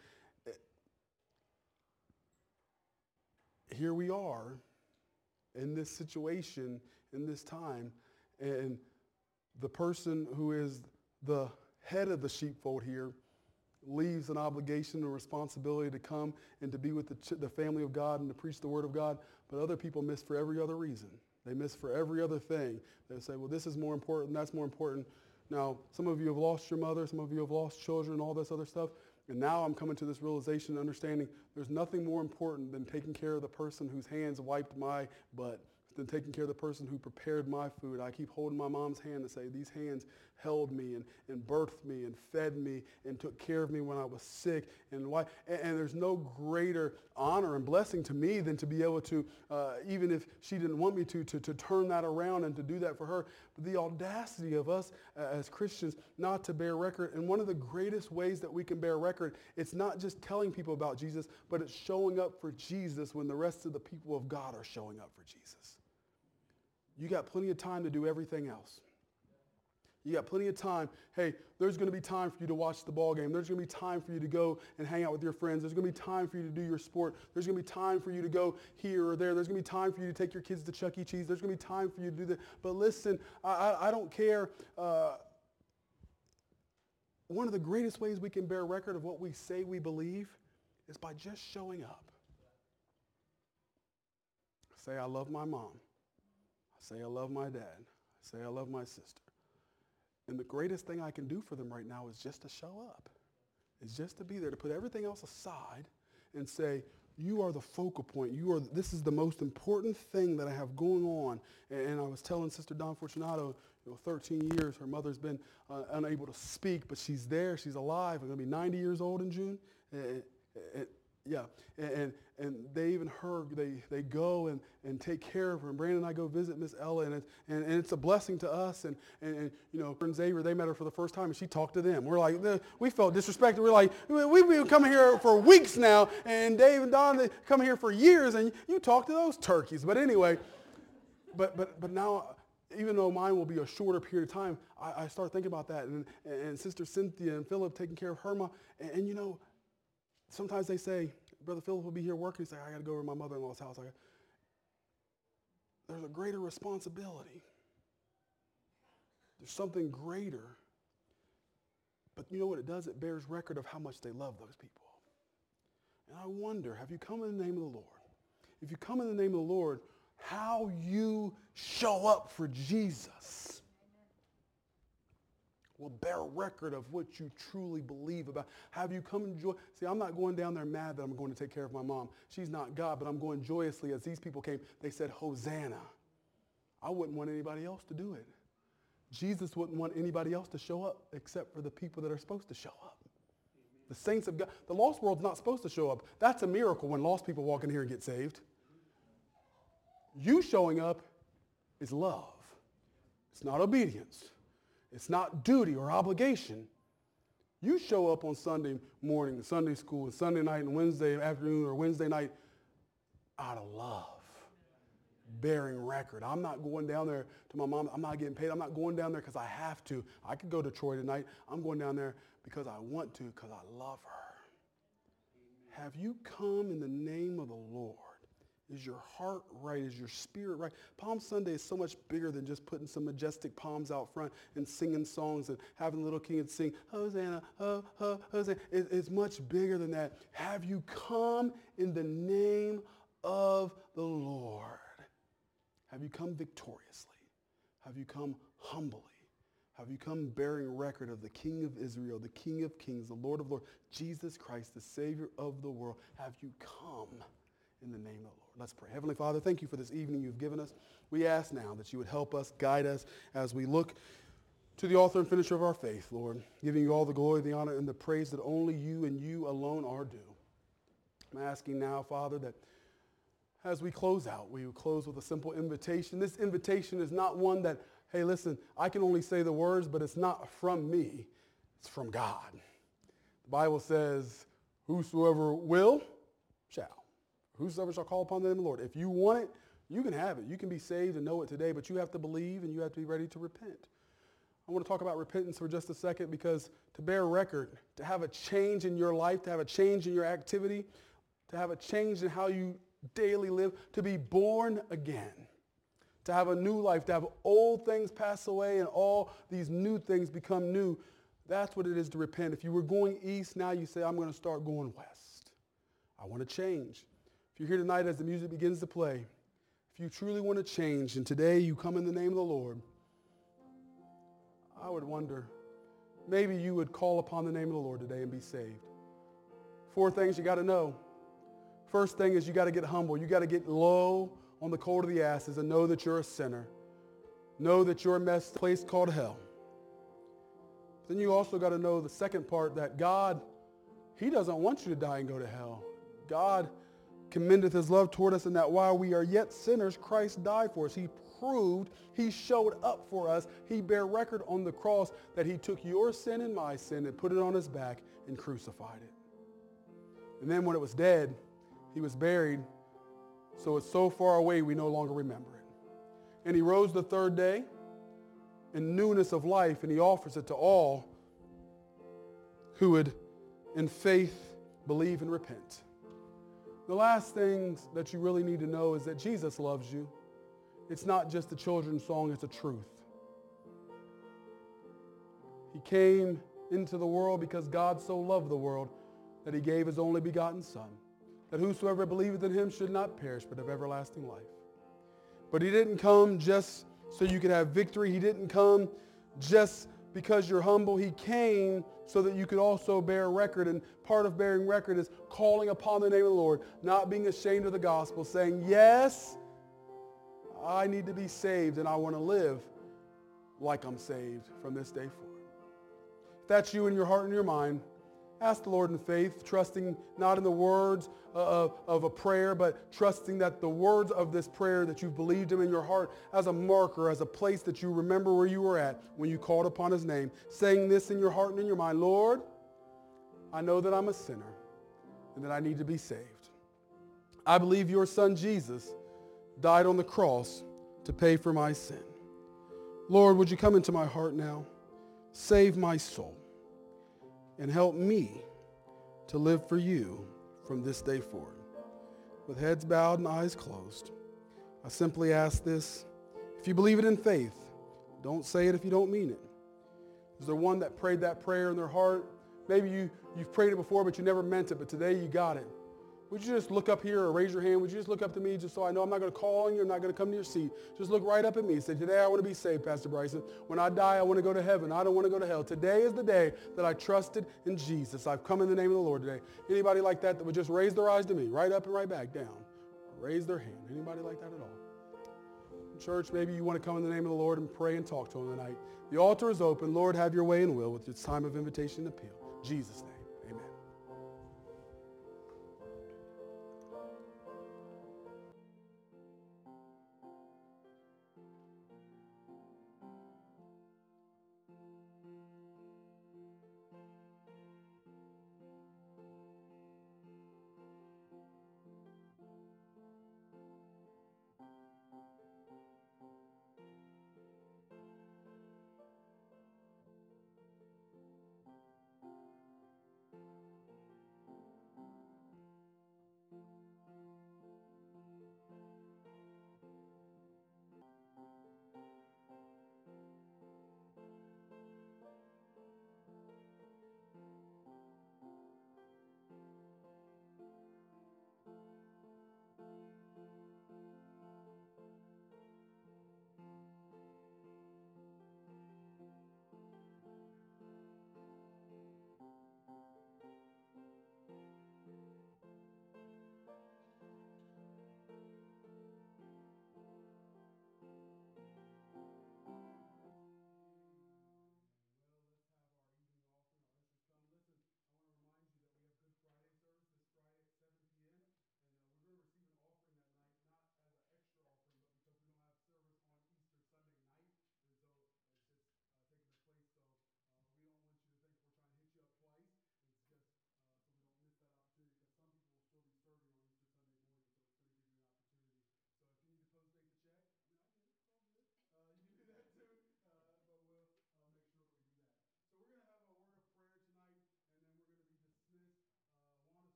Speaker 1: Here we are in this situation, in this time, and the person who is the head of the sheepfold here leaves an obligation and responsibility to come and to be with the family of God and to preach the word of God, but other people miss for every other reason. They miss for every other thing. They say, well, this is more important, that's more important. Now, some of you have lost your mother, some of you have lost children, all this other stuff, and now I'm coming to this realization and understanding there's nothing more important than taking care of the person whose hands wiped my butt, than taking care of the person who prepared my food. I keep holding my mom's hand and say, these hands held me and birthed me and fed me and took care of me when I was sick. And there's no greater honor and blessing to me than to be able to, even if she didn't want me to turn that around and to do that for her. But the audacity of us as Christians not to bear record. And one of the greatest ways that we can bear record, it's not just telling people about Jesus, but it's showing up for Jesus when the rest of the people of God are showing up for Jesus. You got plenty of time to do everything else. You got plenty of time. Hey, there's going to be time for you to watch the ball game. There's going to be time for you to go and hang out with your friends. There's going to be time for you to do your sport. There's going to be time for you to go here or there. There's going to be time for you to take your kids to Chuck E. Cheese. There's going to be time for you to do that. But listen, I don't care. One of the greatest ways we can bear record of what we say we believe is by just showing up. Say, I love my mom. I say, I love my dad. I say, I love my sister. And the greatest thing I can do for them right now is just to show up. It's just to be there, to put everything else aside and say, you are the focal point. This is the most important thing that I have going on. And I was telling Sister Dawn Fortunato, 13 years, her mother's been unable to speak, but she's there, she's alive. We're going to be 90 years old in June. Yeah, and they even they go and take care of her. And Brandon and I go visit Miss Ella, and it's a blessing to us. And her and Xavier, they met her for the first time, and she talked to them. We're like, we felt disrespected. We're like, we've been coming here for weeks now, and Dave and Don, they come here for years, and you talk to those turkeys. But anyway, but now, even though mine will be a shorter period of time, I start thinking about that, and Sister Cynthia and Philip taking care of her mom, and sometimes they say, Brother Philip will be here working. He say, I got to go over to my mother-in-law's house. There's a greater responsibility. There's something greater. But you know what it does? It bears record of how much they love those people. And I wonder, have you come in the name of the Lord? If you come in the name of the Lord, how you show up for Jesus will bear record of what you truly believe about. Have you come and joy? See, I'm not going down there mad that I'm going to take care of my mom. She's not God, but I'm going joyously. As these people came, they said, Hosanna. I wouldn't want anybody else to do it. Jesus wouldn't want anybody else to show up except for the people that are supposed to show up. The saints of God. The lost world's not supposed to show up. That's a miracle when lost people walk in here and get saved. You showing up is love. It's not obedience. It's not duty or obligation. You show up on Sunday morning, and Sunday school, and Sunday night, and Wednesday afternoon, or Wednesday night out of love, bearing record. I'm not going down there to my mom. I'm not getting paid. I'm not going down there because I have to. I could go to Troy tonight. I'm going down there because I want to, because I love her. Have you come in the name of the Lord? Is your heart right? Is your spirit right? Palm Sunday is so much bigger than just putting some majestic palms out front and singing songs and having the little kids sing, Hosanna, oh, oh, Hosanna. It's much bigger than that. Have you come in the name of the Lord? Have you come victoriously? Have you come humbly? Have you come bearing record of the King of Israel, the King of Kings, the Lord of Lords, Jesus Christ, the Savior of the world? Have you come in the name of the Lord? Let's pray. Heavenly Father, thank you for this evening you've given us. We ask now that you would help us, guide us as we look to the author and finisher of our faith, Lord, giving you all the glory, the honor, and the praise that only you and you alone are due. I'm asking now, Father, that as we close out, we will close with a simple invitation. This invitation is not one that, hey, listen, I can only say the words, but it's not from me. It's from God. The Bible says, whosoever will, shall. Whosoever shall call upon the name of the Lord. If you want it, you can have it. You can be saved and know it today, but you have to believe and you have to be ready to repent. I want to talk about repentance for just a second, because to bear record, to have a change in your life, to have a change in your activity, to have a change in how you daily live, to be born again, to have a new life, to have old things pass away and all these new things become new. That's what it is to repent. If you were going east, now you say, I'm going to start going west. I want to change. If you're here tonight as the music begins to play, if you truly want to change, and today you come in the name of the Lord, I would wonder, maybe you would call upon the name of the Lord today and be saved. 4 things you got to know. First thing is you got to get humble. You got to get low on the colt of the asses and know that you're a sinner. Know that you're a mess, a place called hell. Then you also got to know the second part, that God, he doesn't want you to die and go to hell. God commendeth his love toward us in that while we are yet sinners, Christ died for us. He proved, he showed up for us. He bare record on the cross that he took your sin and my sin and put it on his back and crucified it. And then when it was dead, he was buried, so it's so far away we no longer remember it. And he rose the third day in newness of life, and he offers it to all who would in faith believe and repent. The last things that you really need to know is that Jesus loves you. It's not just a children's song, it's a truth. He came into the world because God so loved the world that he gave his only begotten Son, that whosoever believeth in him should not perish but have everlasting life. But he didn't come just so you could have victory. He didn't come just because you're humble. He came so that you could also bear record. And part of bearing record is calling upon the name of the Lord, not being ashamed of the gospel, saying, yes, I need to be saved and I want to live like I'm saved from this day forward. If that's you in your heart and your mind, ask the Lord in faith, trusting not in the words of a prayer, but trusting that the words of this prayer, that you've believed him in your heart as a marker, as a place that you remember where you were at when you called upon his name, saying this in your heart and in your mind, Lord, I know that I'm a sinner and that I need to be saved. I believe your Son Jesus died on the cross to pay for my sin. Lord, would you come into my heart now, save my soul, and help me to live for you from this day forward. With heads bowed and eyes closed, I simply ask this. If you believe it in faith, don't say it if you don't mean it. Is there one that prayed that prayer in their heart? Maybe you've prayed it before, but you never meant it, but today you got it. Would you just look up here or raise your hand? Would you just look up to me just so I know I'm not going to call on you, I'm not going to come to your seat. Just look right up at me and say, today I want to be saved, Pastor Bryson. When I die, I want to go to heaven. I don't want to go to hell. Today is the day that I trusted in Jesus. I've come in the name of the Lord today. Anybody like that would just raise their eyes to me, right up and right back down? Raise their hand. Anybody like that at all? Church, maybe you want to come in the name of the Lord and pray and talk to him tonight. The altar is open. Lord, have your way and will with this time of invitation and appeal. In Jesus' name.